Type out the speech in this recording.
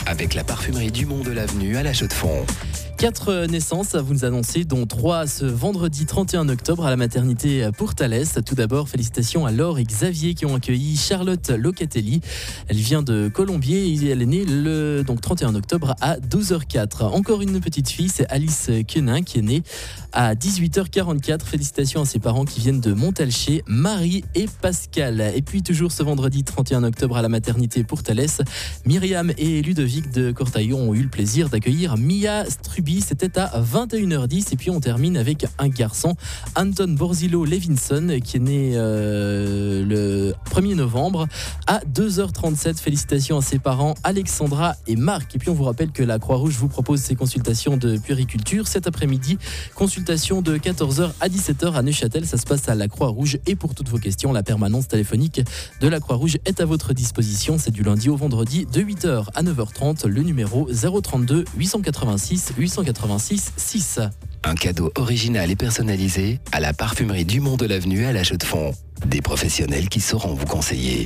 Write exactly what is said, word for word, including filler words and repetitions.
avec la parfumerie Dumont de l'Avenue à La Chaux-de-Fonds. Quatre naissances à vous annoncer, dont trois ce vendredi trente et un octobre à la maternité pour Thalès. Tout d'abord, félicitations à Laure et Xavier qui ont accueilli Charlotte Locatelli. Elle vient de Colombier et elle est née le donc, trente et un octobre à douze heures quatre. Encore une petite fille, c'est Alice Quenin qui est née à dix-huit heures quarante-quatre. Félicitations à ses parents qui viennent de Montalcher, Marie et Pascal. Et puis toujours ce vendredi trente et un octobre à la maternité pour Thalès, Myriam et Ludovic de Cortaillon ont eu le plaisir d'accueillir Mia Struby. C'était à vingt et une heures dix. Et puis on termine avec un garçon, Anton Borzilo Levinson, qui est né euh, le premier novembre à deux heures trente-sept. Félicitations à ses parents Alexandra et Marc. Et puis on vous rappelle que la Croix-Rouge vous propose ses consultations de puériculture cet après-midi. Consultation de quatorze heures à dix-sept heures à Neuchâtel. Ça se passe à la Croix-Rouge. Et pour toutes vos questions, la permanence téléphonique de la Croix-Rouge est à votre disposition. C'est du lundi au vendredi de huit heures à neuf heures trente. Le numéro zéro trente-deux huit cent quatre-vingt-six huit cent quatre-vingt-six six. Un cadeau original et personnalisé à la parfumerie Dumont de l'Avenue à La Chaux-de-Fonds. Des professionnels qui sauront vous conseiller.